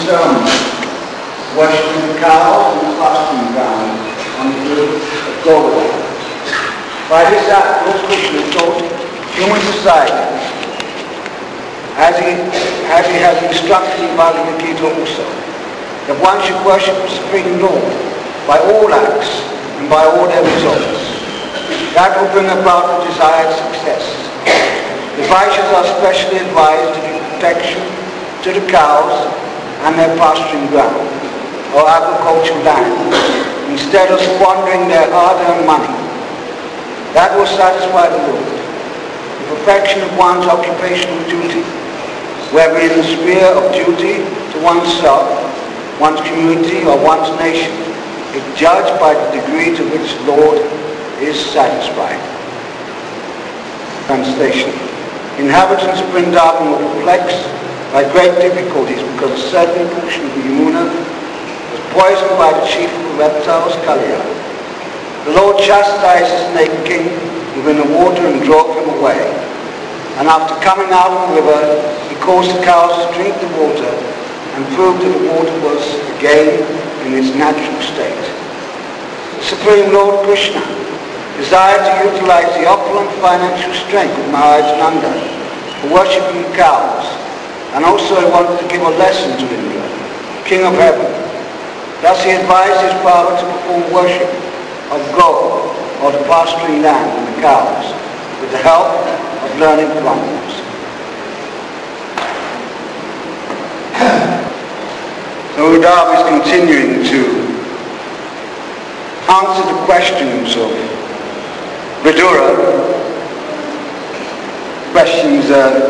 ceremony, worshipping the cows and the fasting ground on the hill of Golgotha. By this act, Lord Krishna taught human society, as he has instructed in Bhagavad Gita also, that one should worship the Supreme Lord by all acts and by all their results. That will bring about the desired success. The Vaishyas are specially advised to give protection to the cows and their pasturing ground, or agricultural land, instead of squandering their hard-earned money. That will satisfy the Lord. The perfection of one's occupational duty, whether in the sphere of duty to oneself, one's community, or one's nation, is judged by the degree to which the Lord is satisfied. Translation. Inhabitants of Vrindavan were perplexed by great difficulties because a certain portion of the Yamuna was poisoned by the chief of the reptiles, Kaliya. The Lord chastised the snake king within the water and drove him away. And after coming out of the river, he caused the cows to drink the water and proved that the water was again in its natural state. The Supreme Lord Krishna desired to utilize the opulent financial strength of Maharaj Nanda for worshipping cows, and also he wanted to give a lesson to Indra, King of Heaven. Thus he advised his father to perform worship of gold or the pasturing land and the cows with the help of learned Brahmins. So Uddhava is continuing to answer the questions of Vidura. Questions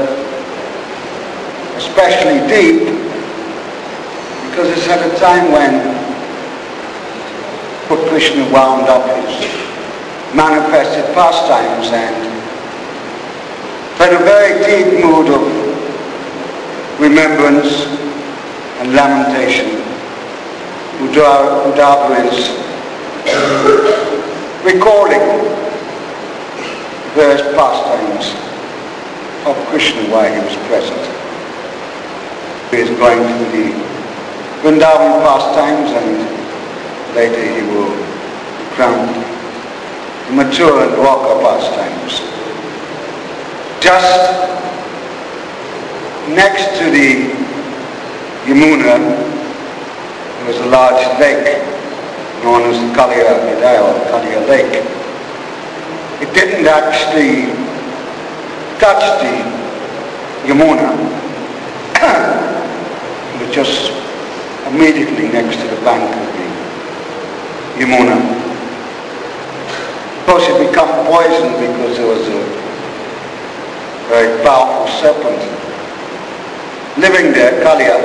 especially deep because it's at a time when Lord Krishna wound up his manifested pastimes and in a very deep mood of remembrance and lamentation. Uddhava is recalling various pastimes of Krishna while he was present. He is going through the Vrindavan pastimes and later he will be crowned the Mathura and Dwarka pastimes. Just next to the Yamuna there was a large lake known as the Kaliya Hridaya or Kaliya Lake. It didn't actually touch the Yamuna. It was just immediately next to the bank of the Yamuna. Of course it became poisoned because there was a very powerful serpent living there, Kaliya.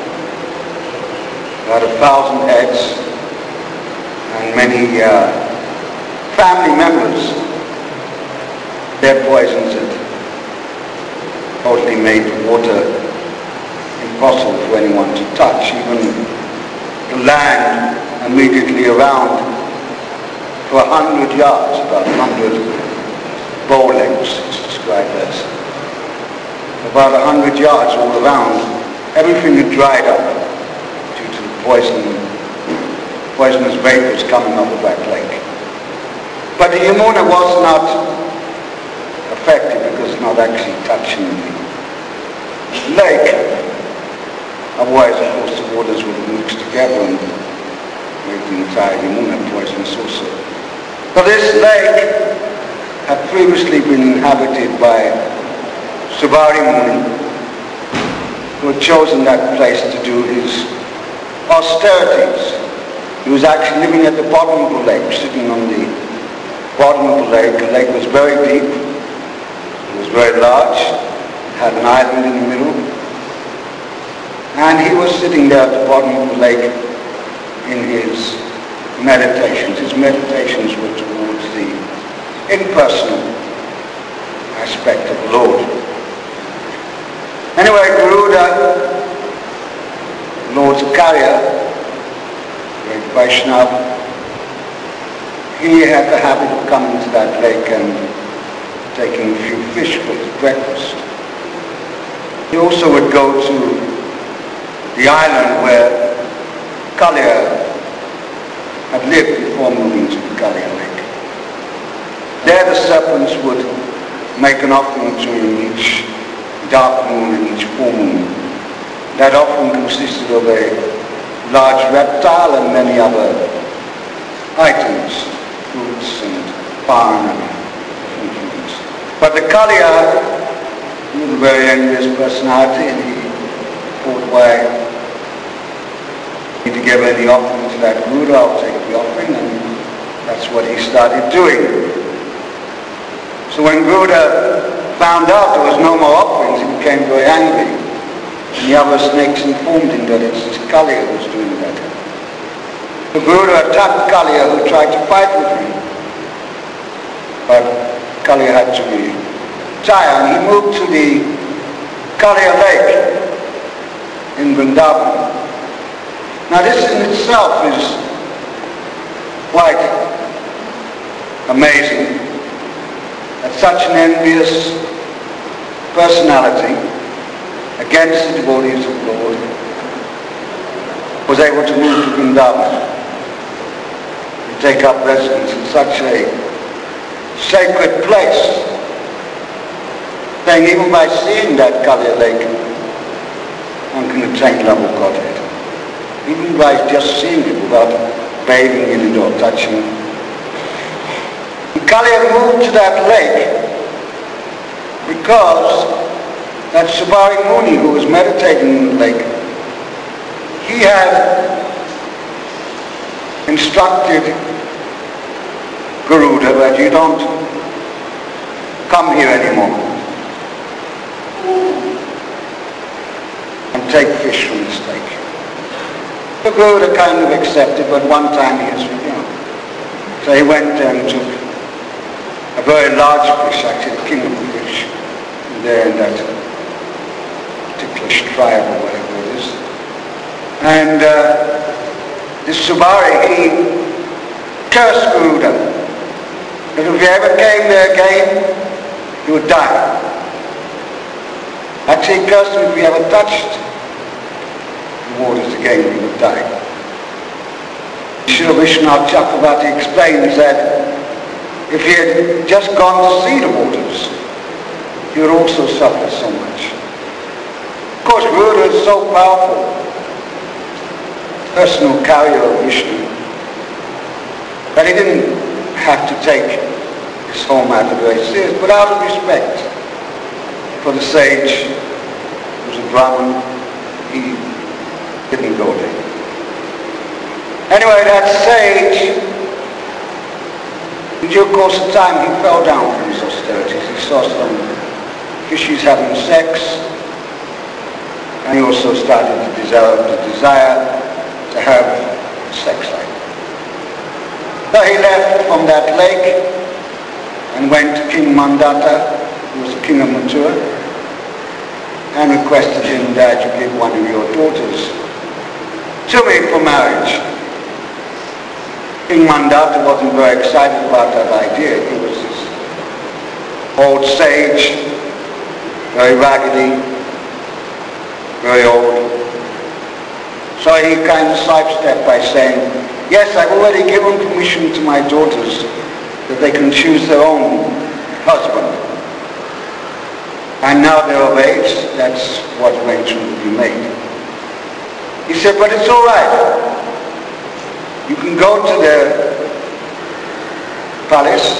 About 1,000 heads and many family members. Their poisons had totally made the water impossible for anyone to touch. Even the land immediately around for 100 yards, about 100 bow lengths it's described as. About 100 yards all around, everything had dried up due to the poisonous vapors coming off of that lake. But the Yamuna was not affected because it's not actually touching the lake. Otherwise, of course, the waters would have mixed together and made the entire Yamuna poisonous also. But this lake had previously been inhabited by Subari Muni, who had chosen that place to do his austerities. He was actually living at the bottom of the lake, sitting on the bottom of the lake. The lake was very deep, it was very large, it had an island in the middle, and he was sitting there at the bottom of the lake in his meditations. His meditations were towards the impersonal aspect of the Lord. Anyway, Garuda, Lord Sakarya, great Vaishnava, he had the habit of coming to that lake and taking a few fish for his breakfast. He also would go to the island where Kalia had lived before moving to the Kalia Lake. There the serpents would make an offering to him each dark moon and each full moon. That offering consisted of a large reptile and many other items, fruits and palm and different things. But the Kalia, he was a very envious personality, and he thought, why need to give any offering to that Garuda? I'll take the offering, and that's what he started doing. So when Garuda found out there was no more offerings, he became very angry. And the other snakes informed him that it's Kalia who was doing that. The Garuda attacked Kalia, who tried to fight with him. But Kalia had to retire, and he moved to the Kalia Lake in Vrindavan. Now this in itself is quite amazing that such an envious personality against the devotees of the Lord was able to move to Vrindavan and take up residence in such a sacred place, saying even by seeing that Kalia Lake one can attain love of Godhead. Even by just seeing it without bathing in it or touching it. And Kalia moved to that lake because that Subari Muni who was meditating in the lake, he had instructed Garuda that you don't come here anymore and take fish from this lake. The Garuda kind of accepted, but one time he was, So he went and took a very large fish, actually the king of the fish, there in that particular tribe or whatever it is. And this Subari, he cursed Garuda that if he ever came there again, he would die. Actually, he cursed him if he ever touched waters again, he would die. Srila Vishwanath Chakravarti explains that if he had just gone to see the waters, he would also suffer so much. Of course, Garuda is so powerful, personal carrier of Vishnu, that he didn't have to take his whole matter very serious, but out of respect for the sage, who was a Brahmin, he didn't go there. Anyway, that sage, in due course of time, he fell down from his austerities. He saw some fishes having sex, and he also started to desire to have sex life. So he left from that lake and went to King Mandata, who was the king of Mathura, and requested him that you give one of your daughters to me for marriage. King Mandata wasn't very excited about that idea. He was this old sage, very raggedy, very old. So he kind of sidestepped by saying, yes, I've already given permission to my daughters that they can choose their own husband. And now they're of age, that's what arrangement will be made. He said, but it's all right. You can go to the palace,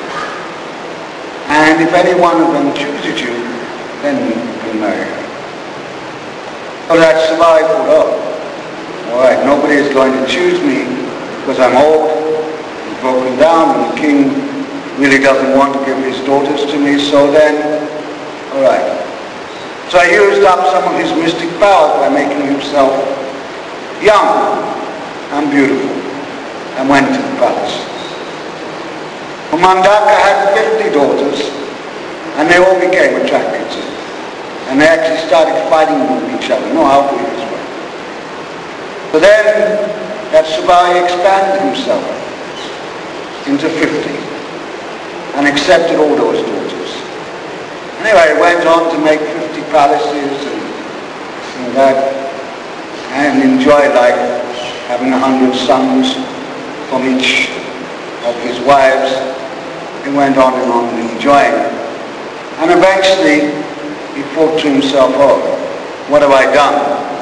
and if any one of them chooses you, then you can marry her. So that Subari thought, all right, nobody is going to choose me because I'm old and broken down, and the king really doesn't want to give his daughters to me, so then, all right. So he used up some of his mystic powers by making himself young and beautiful, and went to the palace. Mandaka had 50 daughters, and they all became attracted to him. And they actually started fighting with each other. No, how we as well. So then, that Subari expanded himself into 50, and accepted all those daughters. Anyway, he went on to make 50 palaces and that. and enjoy life, having 100 sons from each of his wives. He went on and on enjoying. And eventually he thought to himself, oh, what have I done?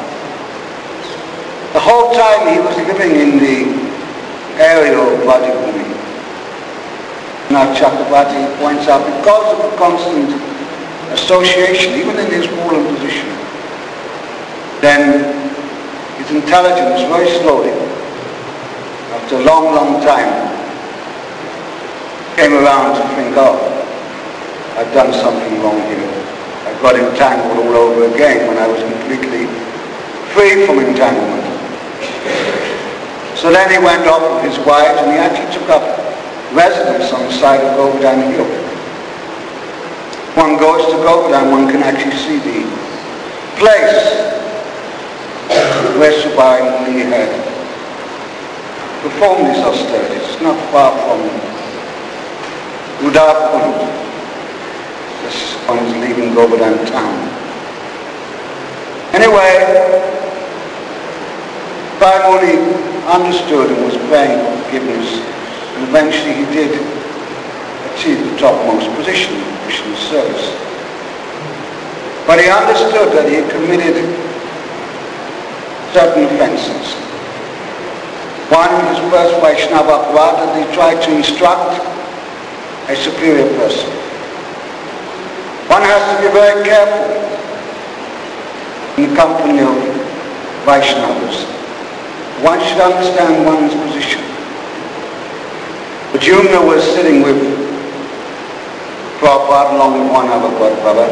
The whole time he was living in the area of Vajrabhumi. Now Chakravarti points out, because of the constant association, even in his ruling position, then his intelligence very slowly, after a long, long time, came around to think, oh, I've done something wrong here. I got entangled all over again when I was completely free from entanglement. So then he went off with his wives, and he actually took up residence on the side of Govardhan Hill. One goes to Govardhan, one can actually see the place where Subhayi Muni had performed his austerities, not far from Udaipur. This one is leaving Govardhan town. Anyway, Subhayi Muni understood and was praying for forgiveness, and eventually he did achieve the topmost position in Krishna's service. But he understood that he had committed certain offences. One, his first Vaishnava aparadha, that he tried to instruct a superior person. One has to be very careful in the company of Vaishnavas. One should understand one's position. Arjuna was sitting with Prabhupada along with one other Godbrother,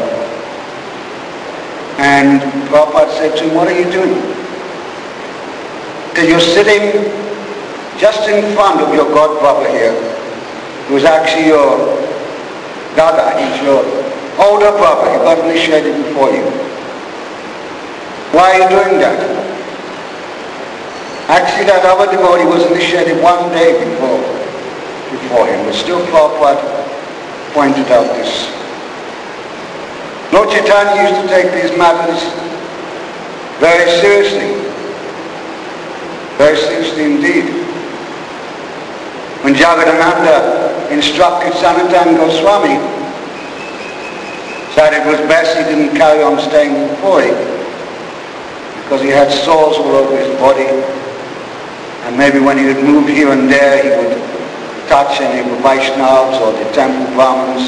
and Prabhupada said to him, what are you doing? He said, you're sitting just in front of your Godbrother here, who is actually your Dada, he's your older brother, he got initiated before you. Why are you doing that? Actually, that other devotee was initiated one day before him, but still Prabhupada pointed out this. Lord Chaitanya used to take these matters very seriously indeed. When Jagadananda instructed Sanatana Goswami that it was best he didn't carry on staying in Puri because he had sores all over his body, and maybe when he would move here and there he would touch any of the Vaishnavas or the temple Brahmins,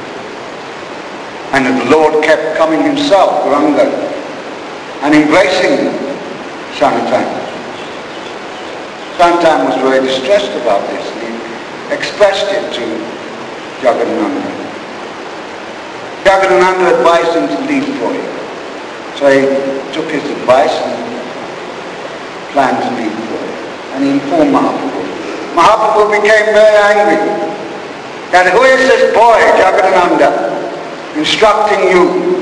and the Lord kept coming himself, Gauranga, and embracing Sanatana. Sanatana was very distressed about this, and he expressed it to Jagadananda. Jagadananda advised him to leave Puri. So he took his advice and planned to leave Puri. And he informed Mahaprabhu. Mahaprabhu became very angry. And who is this boy, Jagadananda, instructing you,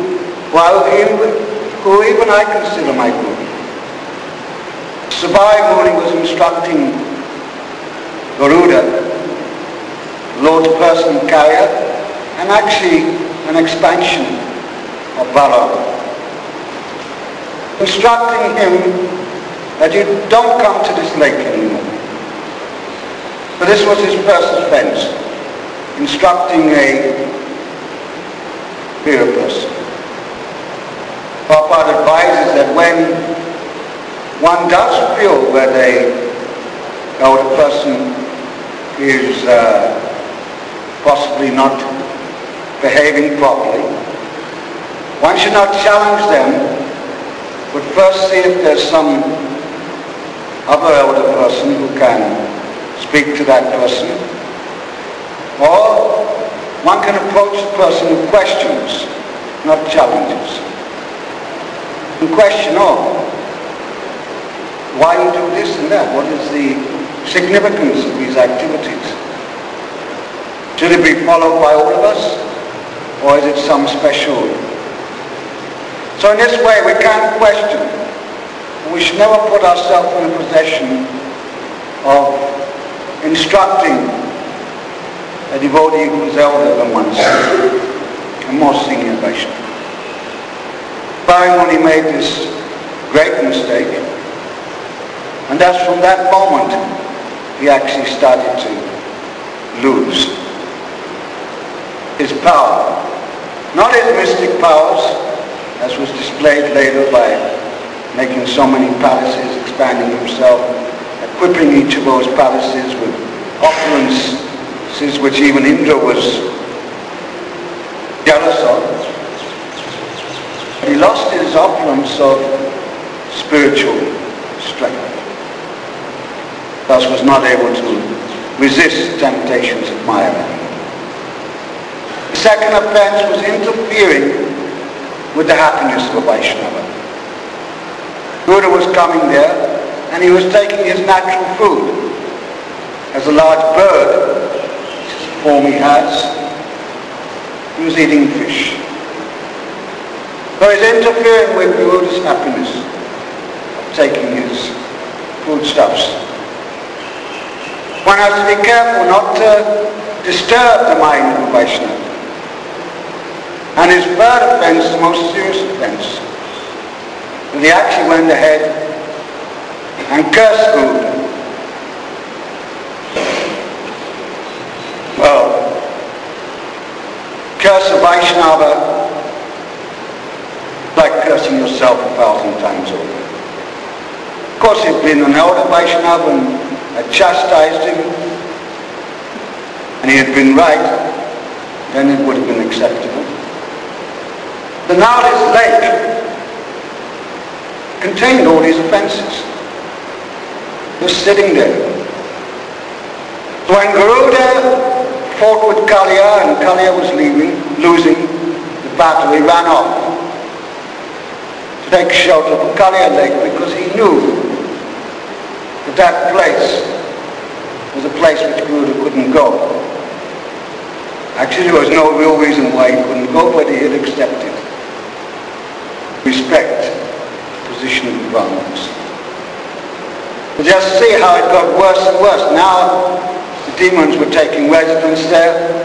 who even I consider my guru? Subhayi Muni was instructing Garuda, Lord's personal carrier, and actually an expansion of Balaram. Instructing him that you don't come to this lake anymore. So this was his first offense, instructing a superior person. Prabhupada advises that when one does feel that the person is possibly not behaving properly, one should not challenge them, but first see if there's some other elder person who can speak to that person. Or one can approach the person with questions, not challenges. And question, why you do this and that? What is the significance of these activities? Should it be followed by all of us? Or is it some special? So in this way we can't question. We should never put ourselves in a possession of instructing a devotee who is elder than oneself, a more senior Vaishnava. Subhayi Muni made this great mistake. And thus from that moment, he actually started to lose his power. Not his mystic powers, as was displayed later by making so many palaces, expanding himself, equipping each of those palaces with opulences which even Indra was jealous of. He lost his opulence of spiritual strength. Thus was not able to resist temptations of Maya. The second offense was interfering with the happiness of a Vaishnava. Buddha was coming there and he was taking his natural food. As a large bird, which is the form he has, he was eating fish. So he's interfering with Buddha's happiness of taking his foodstuffs. One has to be careful not to disturb the mind of a Vaishnava. And his third offense is the most serious offense. And he actually went ahead and cursed Buddha. Well, curse a Vaishnava like cursing yourself 1,000 times over. Of course, he'd been an elder Vaishnava and had chastised him, and he had been right, then it would have been acceptable. The Nala's lake contained all these offences. He was sitting there. So when Garuda fought with Kaliya and Kaliya was losing the battle, he ran off to take shelter of Kaliya Lake because he knew that place was a place which Garuda couldn't go. Actually, there was no real reason why he couldn't go, but he had accepted. Respect the position of the Brahmins. But just see how it got worse and worse. Now the demons were taking residence there.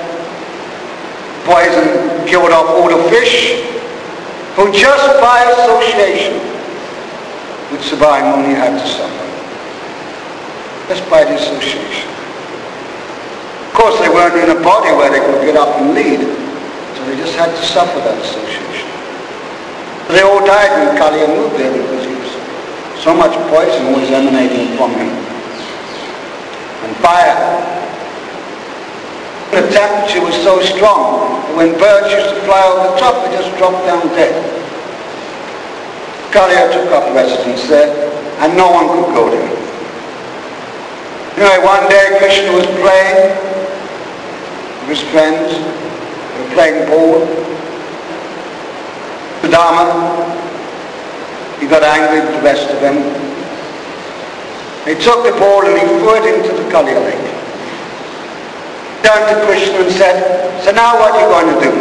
Poison killed off all the fish, who just by association with Sabai Muni had to suffer. Just by the association. Of course, they weren't in a body where they could get up and lead, so they just had to suffer that association. They all died when Kaliya moved there because he was so much poison was emanating from him. And fire. The temperature was so strong that when birds used to fly over the top, they just dropped down dead. Kaliya took up residence there, and no one could go there. Anyway, one day Krishna was playing with his friends. They were playing ball. Sudama, he got angry with the rest of them. He took the ball and he threw it into the Kaliya Lake. He turned to Krishna and said, "So now what are you going to do?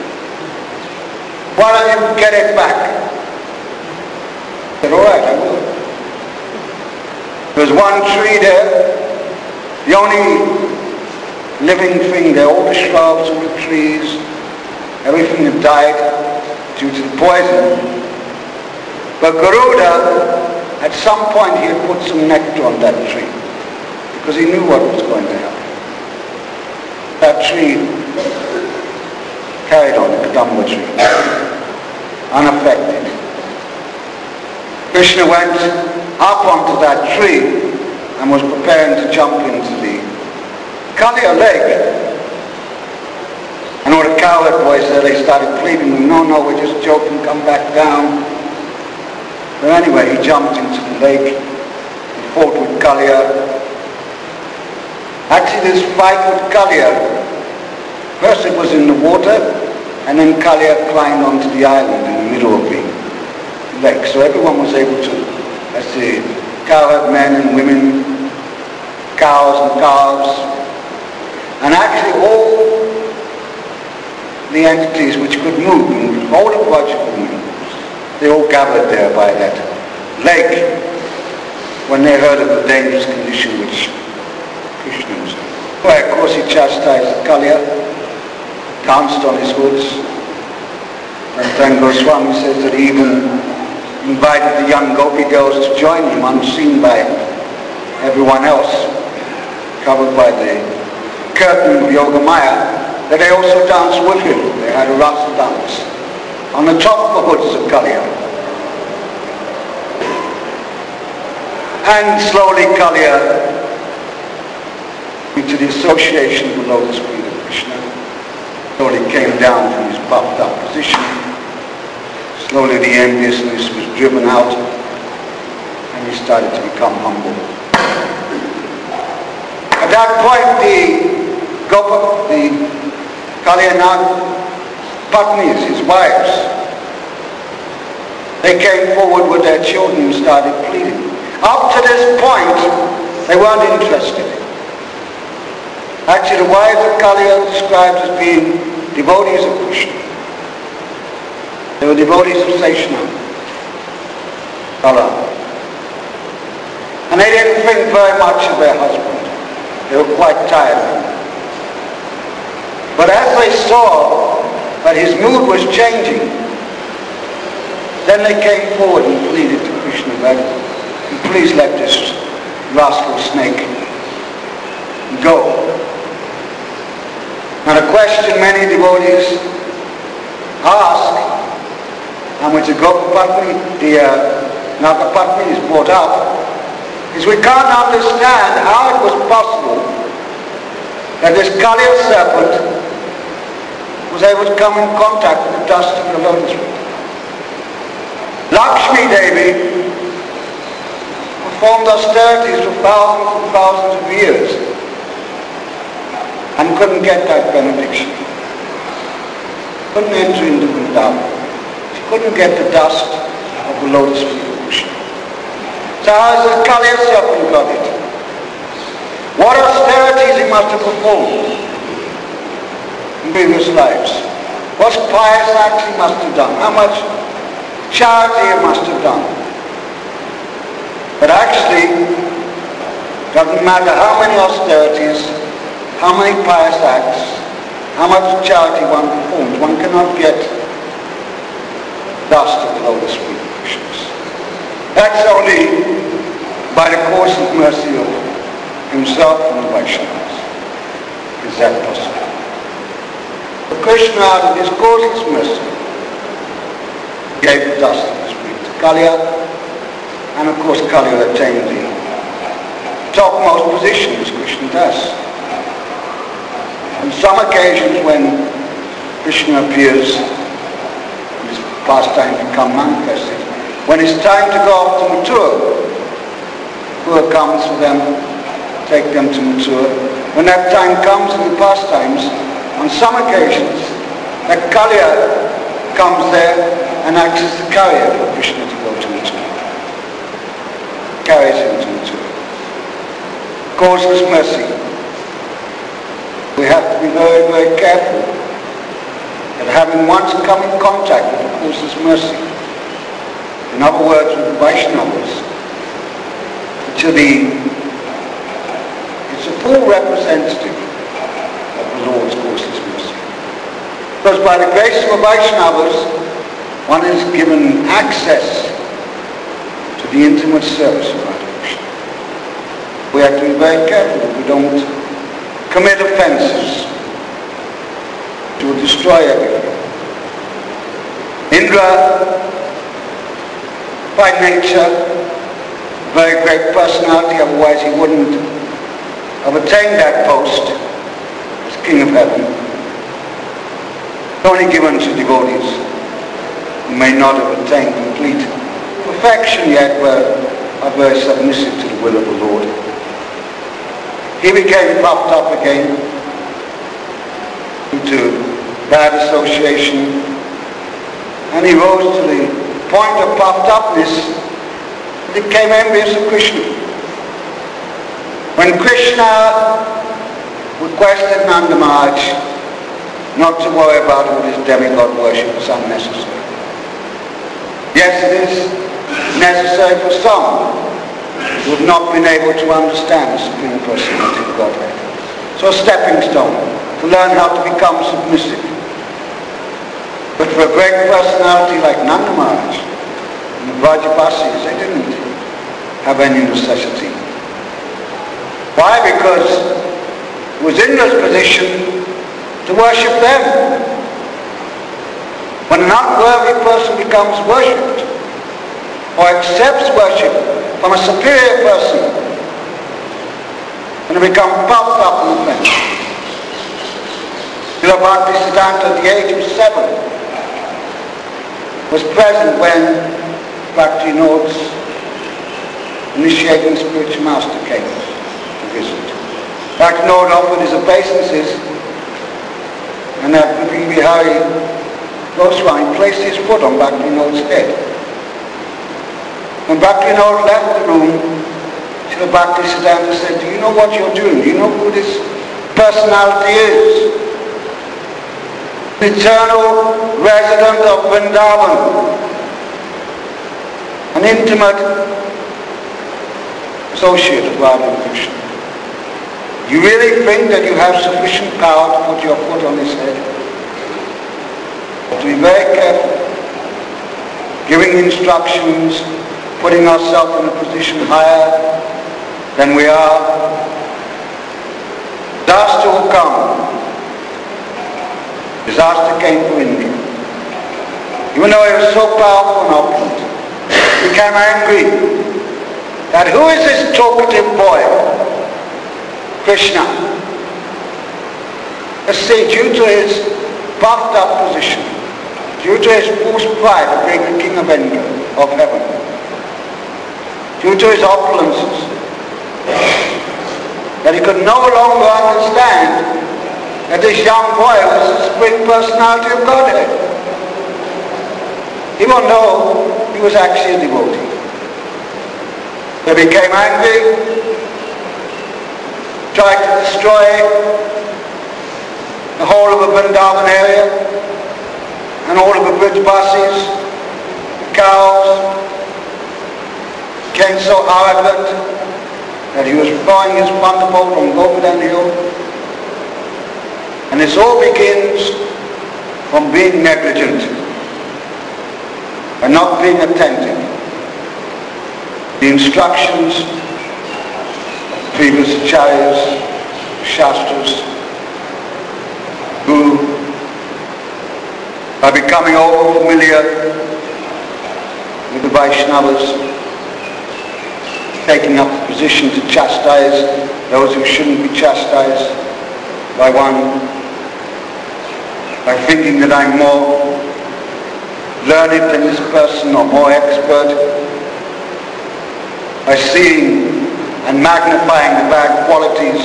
Why don't you get it back?" He said, "All right, I will." There was one tree there, the only living thing there, all the shrubs, all the trees, everything had died due to the poison. But Garuda, at some point he had put some nectar on that tree because he knew what was going to happen. That tree carried on, the Kadamba tree, unaffected. Krishna went up onto that tree and was preparing to jump into the Kaliya Lake. And all the cowherd boys there, they started pleading with him, no, we're just joking, come back down. But anyway, he jumped into the lake, he fought with Kaliya. Actually, this fight with Kaliya, first it was in the water, and then Kaliya climbed onto the island in the middle of the lake. So everyone was able to, as the cowherd men and women, cows and calves, and actually all the entities which could move, and the whole of Brajabhumi, they all gathered there by that lake when they heard of the dangerous condition which Krishna was in. Well, of course, he chastised Kaliya, danced on his hoods, and then Goswami says that he even invited the young gopi girls to join him unseen by everyone else, covered by the curtain of Yoga Maya, that they also danced with him. They had a rasa dance on the top of the hoods of Kaliya. And slowly Kaliya, into the association of the lotus feet of Krishna, slowly came down from his puffed up position. Slowly the enviousness was driven out, and he started to become humble. At that point, the Kalyanag Patnis, his wives, they came forward with their children and started pleading. Up to this point, they weren't interested. Actually, the wives of Kaliya are described as being devotees of Krishna. They were devotees of Seshanam, Kala. And they didn't think very much of their husband. They were quite tired of him. But as they saw that his mood was changing, then they came forward and pleaded to Krishna that, please let this rascal snake go. Now the question many devotees ask, and which the Gopapatni, the Nagapatni is brought up, is we can't understand how it was possible that this Kaliya serpent was able to come in contact with the dust of the lotus feet. Lakshmi Devi performed austerities for thousands and thousands of years and couldn't get that benediction. Couldn't enter into Vrindavan. She couldn't get the dust of the lotus feet of Krishna. So how has the Kaliya serpent got it? What austerities he must have performed in previous lives. What pious acts he must have done. How much charity he must have done. But actually, it doesn't matter how many austerities, how many pious acts, how much charity one performs, one cannot get dust of the lotus feet of Krishna. That's only by the course of mercy of himself and the Vaishnavas is that possible. But Krishna, out of his causeless mercy, gave the dust of his feet to Kaliya, and of course Kaliya attained the topmost position as Krishna does. On some occasions when Krishna appears, his pastimes become manifested. When it's time to go off to Mathura, Mathura comes for them, take them to Mathura. When that time comes in the pastimes, on some occasions, that Kaliya comes there and acts as the carrier for Krishna to go to Mathura. Carries him to Mathura. Causeless mercy. We have to be very, very careful that having once come in contact with the causeless mercy, in other words, with the Vaishnavas, it's a full representative of the Lord's causeless mercy. Because by the grace of the Vaishnavas, one is given access to the intimate service of Radha Krishna. We have to be very careful that we don't commit offenses to destroy everything. Indra, by nature, a very great personality, otherwise he wouldn't have attained that post as King of Heaven. It's only given to devotees who may not have attained complete perfection yet, but are very submissive to the will of the Lord. He became puffed up again due to bad association, and he rose to the point of puffed upness, he became envious of Krishna. When Krishna requested Nanda Maharaj not to worry about all this demigod worship, it's unnecessary. Yes, it is necessary for some who have not been able to understand the Supreme Personality of Godhead. So a stepping stone to learn how to become submissive. But for a great personality like Nanda Maharaj and the Vrajabasis, they didn't have any necessity Why? Because he was in this position to worship them. When an unworthy person becomes worshipped or accepts worship from a superior person, and they become puffed up in the flesh. Srila Bhaktisiddhanta at the age of 7 was present when Bhaktivinoda's initiating spiritual master came to visit. Bhaktivinoda offered his obeisances, and that Bihari Goswami placed his foot on Bhaktivinoda's head. When Bhaktivinoda left the room, Srila Bhaktisiddhanta said, do you know what you're doing? Do you know who this personality is? The eternal resident of Vrindavan, an intimate associate of Radha and Krishna. You really think that you have sufficient power to put your foot on his head? But to be very careful, giving instructions, putting ourselves in a position higher than we are. Disaster will come. Disaster came to India. Even though he was so powerful and opulent, he became angry that who is this talkative boy? Krishna. Let's say due to his puffed up position, due to his false pride of being the king of heaven, due to his opulences, that he could no longer understand that this young boy was the supreme personality of Godhead, even though he was actually a devotee. He became angry, tried to destroy the whole of the Vrindavan area and all of the bridge buses, cows. Became so arrogant that he was throwing his thunderbolt on Govardhan Hill. And this all begins from being negligent and not being attentive. The instructions of previous acharyas, shastras, who are becoming over familiar with the Vaishnavas, taking up the position to chastise those who shouldn't be chastised by one, by thinking that I'm more learned than this person or more expert, by seeing and magnifying the bad qualities,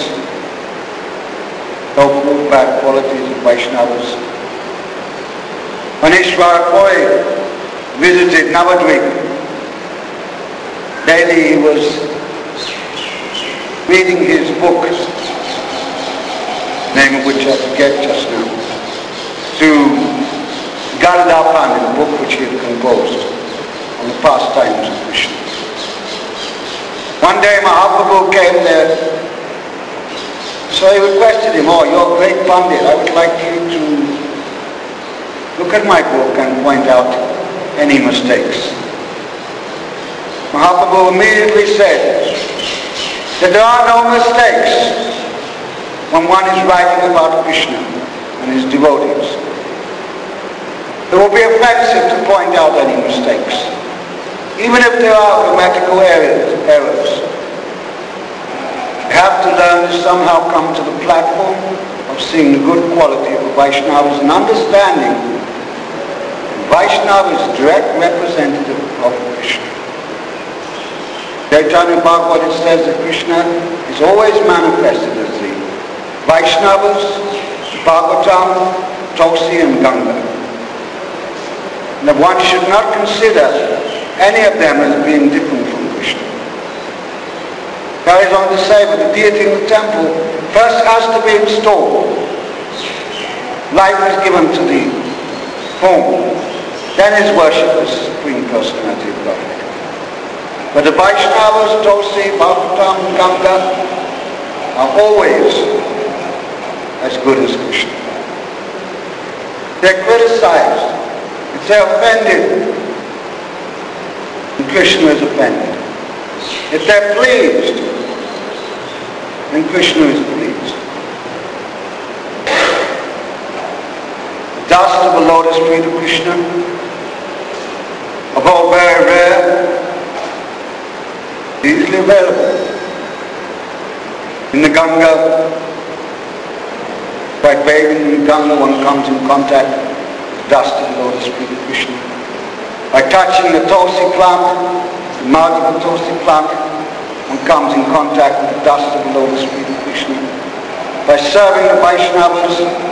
so-called bad qualities of Vaishnavas. When Ishwara Puri visited Navadvip, daily he was reading his book, name of which I forget just now, to Gadapan, a book which he had composed on the pastimes of Krishna. One day Mahaprabhu came there, so he requested him, oh, you're a great Pandit, I would like you to look at my book and point out any mistakes. Mahaprabhu immediately said that there are no mistakes when one is writing about Krishna and his devotees. It will be offensive to point out any mistakes, even if there are grammatical errors. You have to learn to somehow come to the platform of seeing the good quality of the Vaishnavas and understanding Vaishnava is direct representative of Krishna. Chaitanya Bhagavata says that Krishna is always manifested as the Vaishnavas, Bhagavatam, Tulsi and Ganga. And that one should not consider any of them as being different from Krishna. Carries on to say that the deity in the temple first has to be installed. Life is given to the home. Then is worship as Supreme Personality of Godhead. But the Vaishnavas, Tulsi, Bhagavatam, Ganga are always as good as Krishna. They're criticized. If they're offended, and Krishna is offended. If they're pleased, and Krishna is pleased. The dust of the lotus feet of Krishna, although very rare, easily available. In the Ganga, by bathing in the Ganga, one comes in contact with the dust of the lotus feet of Krishna. By touching the tulsi plant, the mud of the tulsi plant, one comes in contact with the dust of the lotus feet of Krishna. By serving the Vaishnavas,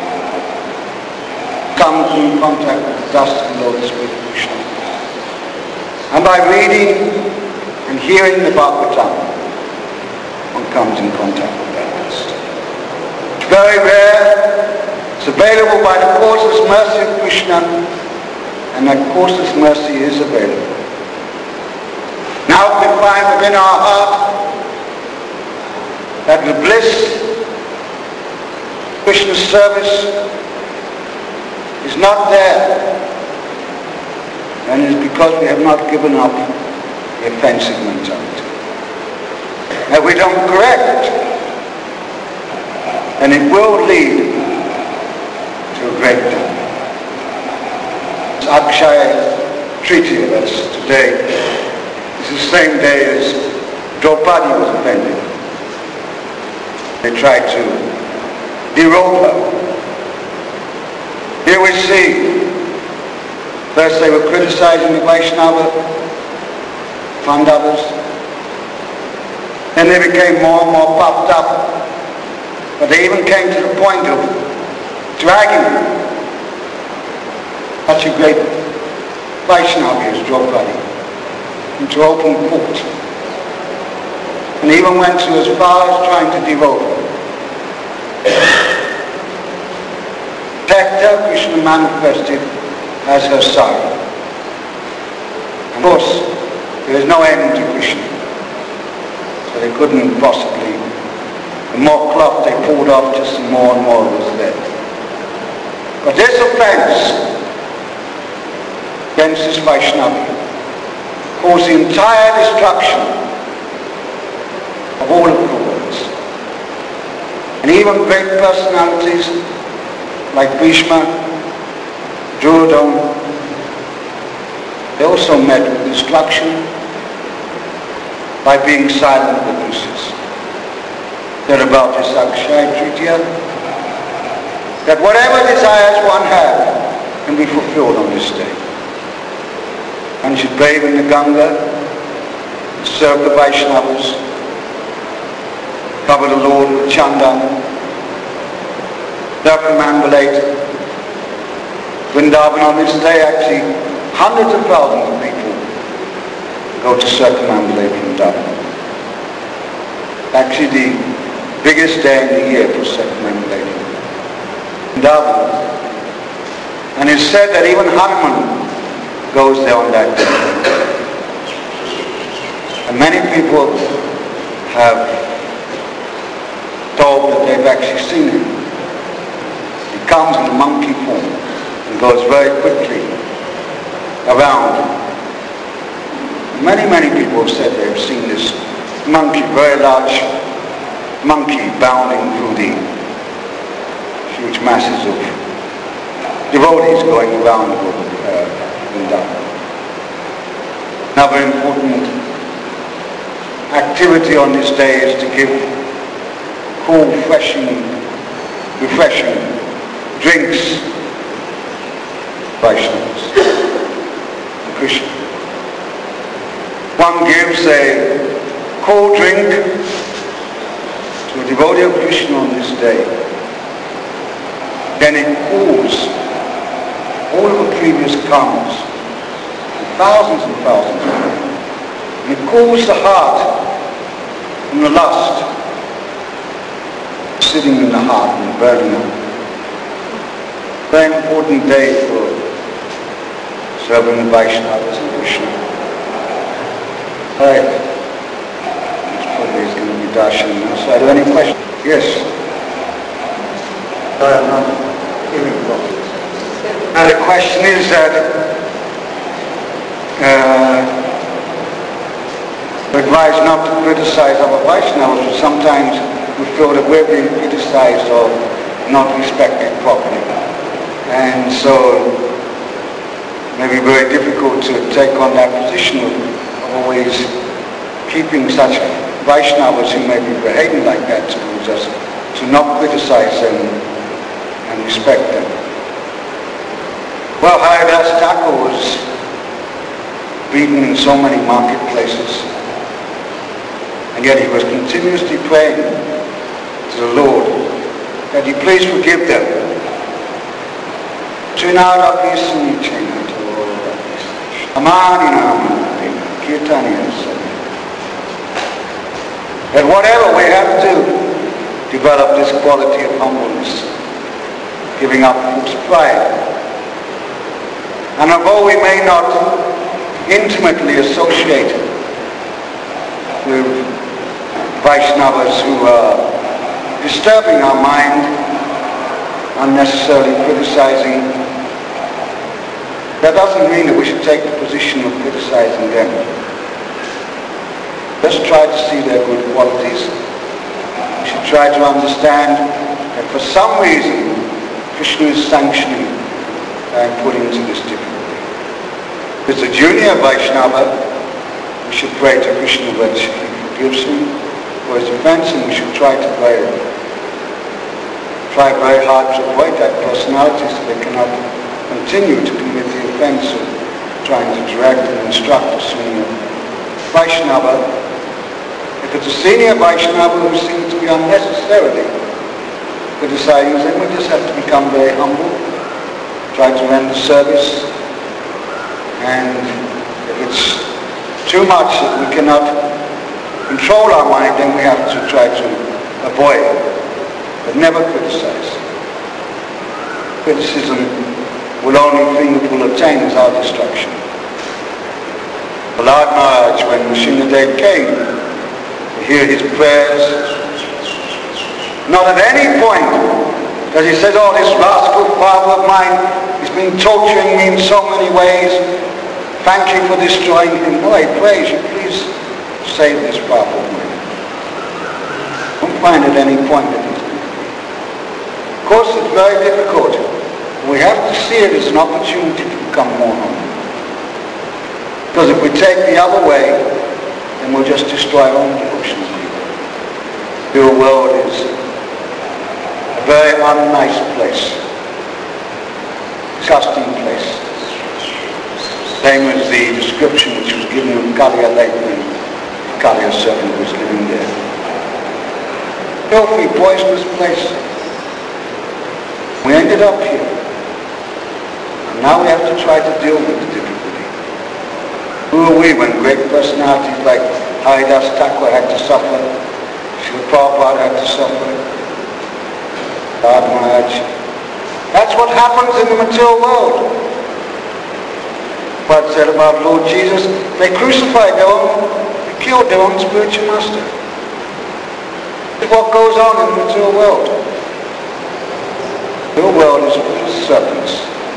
comes in contact with the dust of the lotus feet of Krishna. And by reading and hearing the Bhagavatam, one comes in contact with that dust. It's very rare. It's available by the causeless mercy of Krishna, and that causeless mercy is available. Now we find within our heart that the bliss, Krishna's service, is not there, and it is because we have not given up the offensive mentality. If we don't correct, then it will lead to a great time. It's Akshaya Tritiya, that's today. It's the same day as Draupadi was offended. They tried to derobe her. Here we see, first they were criticizing the Vaishnava Pandavas, then they became more and more puffed up, but they even came to the point of dragging such a great Vaishnava as Draupadi into open court, and even went to as far as trying to derobe her. Tekta Krishna manifested as her son. Of course, there is no end to Krishna, so they couldn't possibly. The more cloth they pulled off, just more and more was there. But this offense against this Vaishnava caused the entire destruction of all of the worlds. And even great personalities like Bhishma, Duryodhana, they also met with destruction by being silent witnesses. They're about this Akshaya Tritiya, that whatever desires one has can be fulfilled on this day. One should bathe in the Ganga, serve the Vaishnavas, cover the Lord with Chandan, circumambulate Vrindavan on this day. Actually, hundreds of thousands of people go to circumambulate Vrindavan. Actually, the biggest day in the year for circumambulating Vrindavan. And it's said that even Hanuman goes there on that day. And many people have told that they've actually seen him. He comes in a monkey form and goes very quickly around. Many people have said they've seen this monkey, very large monkey, bounding through the huge masses of devotees going around Vrindavan. Another important activity on this day is to give cool, refreshing drinks, Vaishnavas, Krishna. One gives a cool drink to a devotee of Krishna on this day, then it cools all of the previous karmas, thousands and thousands of them. And it cools the heart from the lust sitting in the heart and burning up. Very important day for serving the Vaishnavas and Krishna. Alright. Next probably is going to be darshan now. So are there any questions? Yes. I'm not hearing properly. Now the question is that we're advised not to criticize other Vaishnavas, but sometimes we feel that we're being criticized or not respected properly. And so it may be very difficult to take on that position of always keeping such Vaishnavas who may be behaving like that towards us, to not criticize them and respect them. Well, Haridas Thakur was beaten in so many marketplaces, and yet he was continuously praying to the Lord that he please forgive them. That whatever, we have to develop this quality of humbleness, giving up false pride. And although we may not intimately associate with Vaishnavas who are disturbing our mind, unnecessarily criticizing, that doesn't mean that we should take the position of criticizing them. Let's try to see their good qualities. We should try to understand that for some reason Krishna is sanctioning and putting into this difficulty. If it's a junior Vaishnava, we should pray to Krishna that he forgives him for his offense, and we should try very hard to avoid that personality so they cannot continue to commit the offense of trying to direct and instruct a senior Vaishnava. If it's a senior Vaishnava who seems to be unnecessarily criticizing, then we just have to become very humble, try to render service, and if it's too much that we cannot control our mind, then we have to try to avoid, but never criticize. Criticism will only thing that will attain is our destruction. Prahlad Maharaj, when Nrsimhadev came to hear his prayers, not at any point does he say, oh, this rascal father of mine has been torturing me in so many ways, thank you for destroying him. No, he prays, you please save this father of mine. Don't find at any point that he's doing. Of course, it's very difficult. We have to see it as an opportunity to become more humble. Because if we take the other way, then we'll just destroy our own devotion. The world is a very unnice place, disgusting place. Same as the description which was given of Kalia Lake when Kalia serpent was living there. Filthy, poisonous place. We ended up here. And now we have to try to deal with the difficulty. Who are we when great personalities like Haridas Thakur had to suffer, Srila Prabhupada had to suffer, Prahlad Maharaj? That's what happens in the material world. What said about Lord Jesus? They crucified they killed their own spiritual master. It's what goes on in the material world. The material world is full of serpents.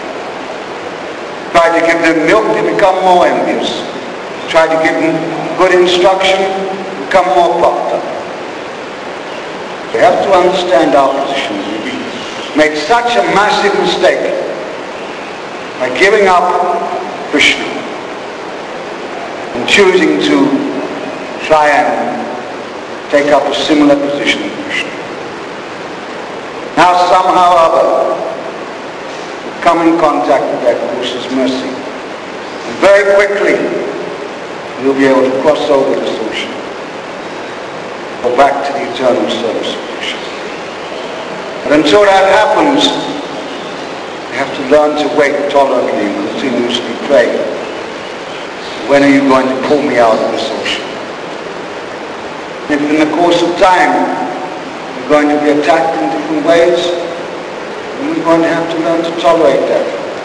Try to give them milk, they become more envious. Try to give them good instruction, become more puffed up. We have to understand our position. We make such a massive mistake by giving up Krishna and choosing to try and take up a similar position in Krishna. Now somehow or other we come in contact with that Krishna's mercy, and very quickly we'll be able to cross over this ocean, go back to the eternal service of Krishna. But until that happens, we have to learn to wait tolerantly and continuously pray. When are you going to pull me out of this ocean? If in the course of time we're going to be attacked in different ways, then we're going to have to learn to tolerate that.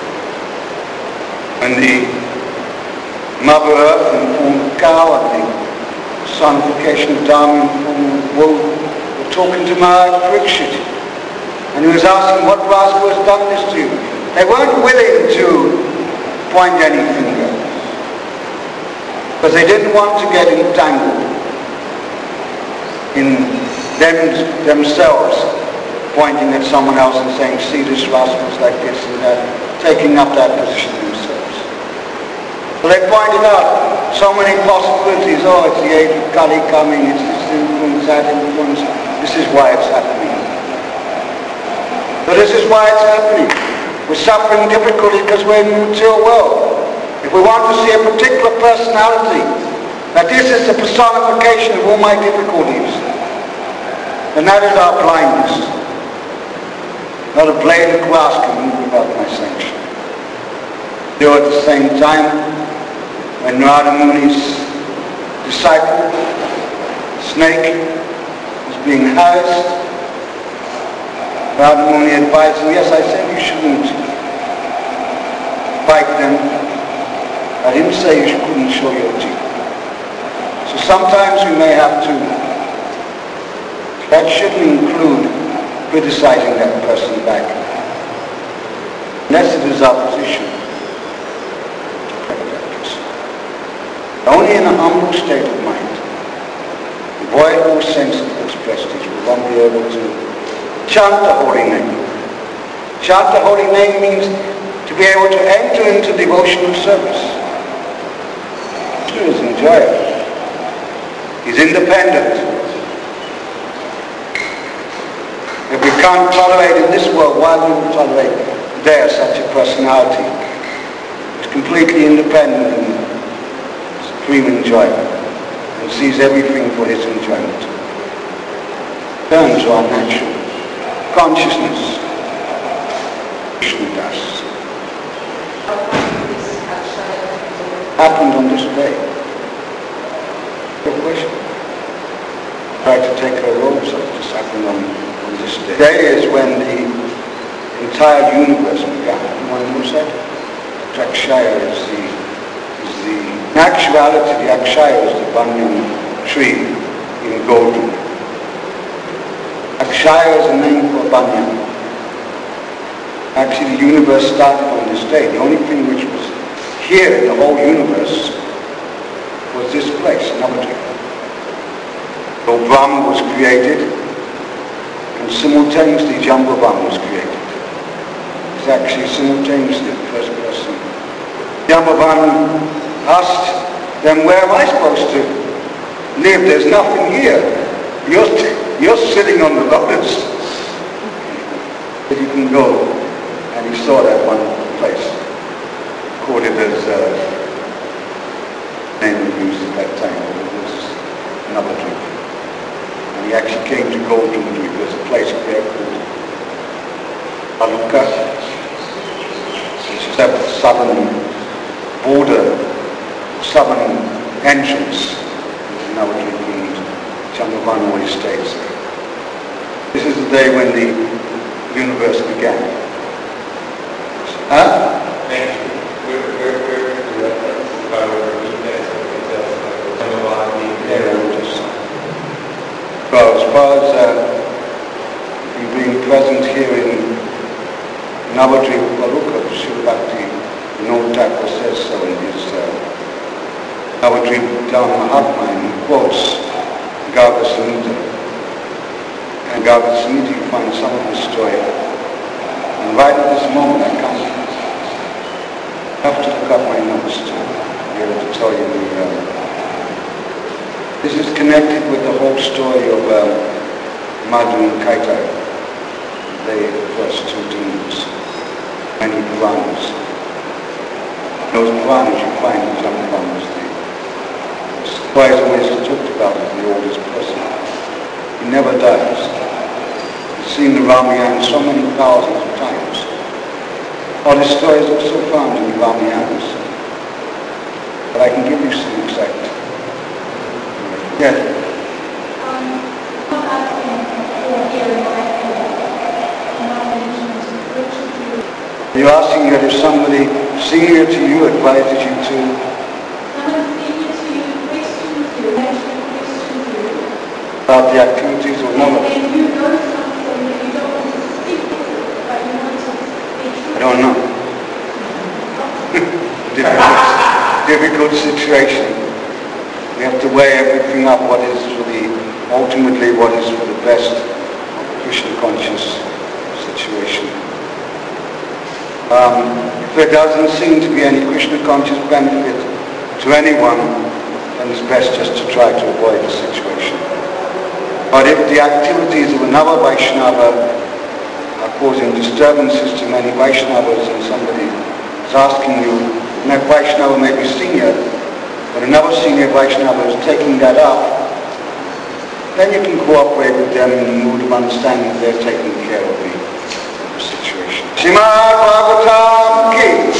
When the Mother Earth in the form of a cow and the personification of Dharma in the form of a wolf were talking to Maharaj Parikshit, and he was asking, what rascal has done this to you? They weren't willing to point any finger, because they didn't want to get entangled in themselves pointing at someone else and saying, see, this rascal's like this and that, taking up that position themselves. So they pointed out so many possibilities. Oh, it's the age of Kali coming, it's this influence, that influence. This is why it's happening. So this is why it's happening. We're suffering difficulty because we're in the material world. If we want to see a particular personality, that this is the personification of all my difficulties, then that is our blindness. Not a blade of grass can move without my sanction. Though at the same time, when Narada Muni's disciple, snake, was being harassed, Narada Muni advised him, yes, I said you shouldn't fight them. I didn't say you couldn't show your teeth. So sometimes we may have to, that shouldn't include criticizing that person back, unless it is opposition. Only in a humble state of mind, devoid of all sense of its prestige, will one be able to chant the holy name. Chant the holy name means to be able to enter into devotional service. He is enjoyable. He's independent. If we can't tolerate in this world, why would we tolerate there such a personality? It's completely independent and supreme enjoyment and sees everything for his enjoyment. Turn to our natural consciousness. Krishna Das. Happened on this day. Good question. Tried to take her robes off. This happened on this day. Today is when the entire universe began. Anyone knows that? Akshaya is the in actuality, the Akshaya is the banyan tree in Golden. Akshaya is a name for banyan. Actually, the universe started on this day. The only thing which was here in the whole universe was this place, Navadvip. So Brahma was created, and simultaneously Jambavana was created. It's actually simultaneously the first person. Jambavana asked them, where am I supposed to live? There's nothing here. You're sitting on the lotus. But you can go. And he saw that one place, quoted as name used at that time. It was Navadvip. And he actually came to Golden Dweep. There's a place there called Aluka, which is at the southern border, southern entrance to Navadvip and Jambavana states. This is the day when the universe began. Huh? Well, as far as you being present here in Navadvip Baluka, Srila Bhakti Vinod Thakur says so in his Navadvip Dhamma Mahatma, and he quotes Garga Samhita. And Garga Samhita, you find some of the story. And right at this moment, I have to look up my notes to be able to tell you this is connected with the whole story of Madhu and Kaita. They are the first two demons. Many Puranas. Those Puranas you find in Jambavanas. The story is always talked about as the oldest person. He never dies. You've seen the Ramayana so many thousands of times. All the stories are also found in the Ramayanas. But I can give you some exact. Yes. You're asking that if somebody senior to you advises you to about the activities or knowledge. I don't know. difficult situation. We have to weigh everything up, what is really ultimately what is for the best of the Krishna conscious situation. If there doesn't seem to be any Krishna conscious benefit to anyone, then it's best just to try to avoid the situation. But if the activities of another Vaishnava are causing disturbances to many Vaishnavas, and somebody is asking you, and that Vaishnava may be senior, but another senior Vaishnava is taking that up, then you can cooperate with them in the mood of understanding that they're taking care of the situation. Srimad Bhagavatam ki